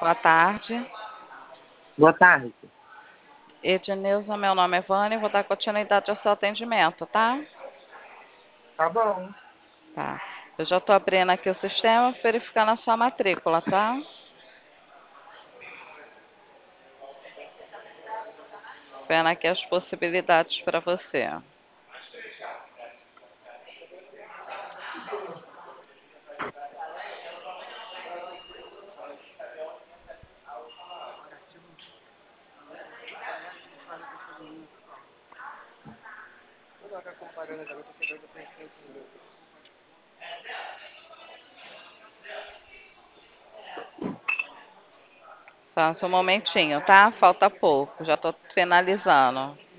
Boa tarde. Boa tarde. Ednilson, meu nome é Vânia, vou dar continuidade ao seu atendimento, tá? Tá bom. Tá. Eu já estou abrindo aqui o sistema, verificando a sua matrícula, tá? Vendo aqui as possibilidades para você. Só um momentinho, tá? Falta pouco, já estou finalizando.